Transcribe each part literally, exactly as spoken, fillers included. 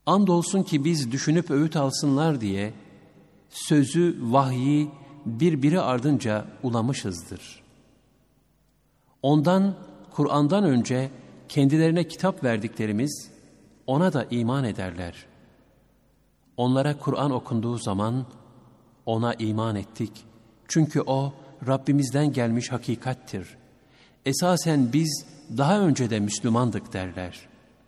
Andolsun ki biz düşünüp öğüt alsınlar diye sözü, vahyi birbiri ardınca ulamışızdır. Ondan, Kur'an'dan önce kendilerine kitap verdiklerimiz ona da iman ederler. Onlara Kur'an okunduğu zaman ona iman ettik. Çünkü o Rabbimizden gelmiş hakikattir. Esasen biz daha önce de Müslümandık derler.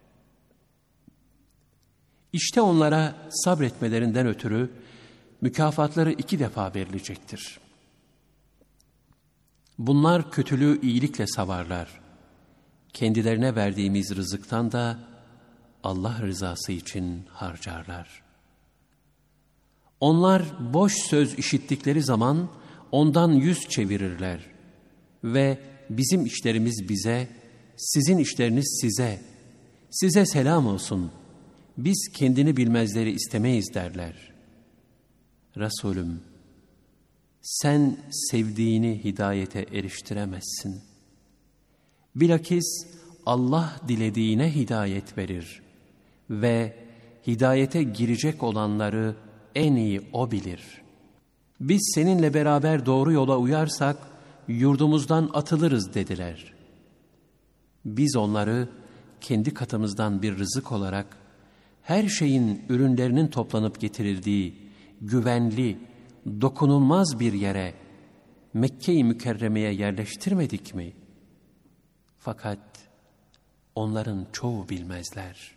İşte onlara sabretmelerinden ötürü mükafatları iki defa verilecektir. Bunlar kötülüğü iyilikle savarlar. Kendilerine verdiğimiz rızıktan da Allah rızası için harcarlar. Onlar boş söz işittikleri zaman ondan yüz çevirirler ve bizim işlerimiz bize, sizin işleriniz size, size selam olsun, biz kendini bilmezleri istemeyiz derler. Resulüm, sen sevdiğini hidayete eriştiremezsin. Bilakis Allah dilediğine hidayet verir ve hidayete girecek olanları en iyi O bilir. Biz seninle beraber doğru yola uyarsak yurdumuzdan atılırız dediler. Biz onları kendi katımızdan bir rızık olarak her şeyin ürünlerinin toplanıp getirildiği güvenli, dokunulmaz bir yere, Mekke-i Mükerreme'ye yerleştirmedik mi? Fakat onların çoğu bilmezler.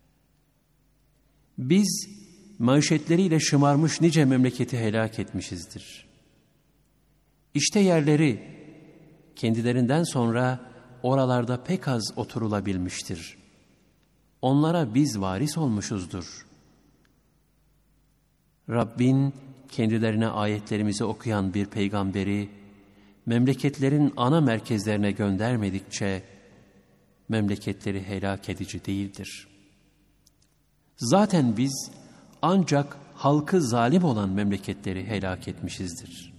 Biz maişetleriyle şımarmış nice memleketi helak etmişizdir. İşte yerleri kendilerinden sonra oralarda pek az oturulabilmiştir. Onlara biz varis olmuşuzdur. Rabbin kendilerine ayetlerimizi okuyan bir peygamberi memleketlerin ana merkezlerine göndermedikçe memleketleri helak edici değildir. Zaten biz ancak halkı zalim olan memleketleri helak etmişizdir.